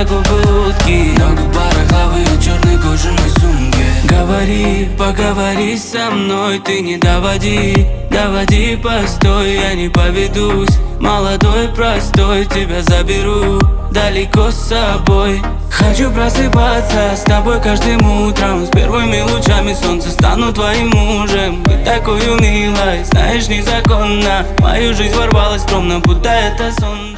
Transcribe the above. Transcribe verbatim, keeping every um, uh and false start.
я купил утки. Много пара главы и черной кожаной сумки. Говори, поговори со мной, ты не доводи, доводи, постой, я не поведусь. Молодой, простой, тебя заберу далеко с собой. Хочу просыпаться с тобой каждым утром, с первыми лучами солнца стану твоим мужем. Быть такой милой, знаешь, незаконно. В мою жизнь ворвалась скромно, будто это сон.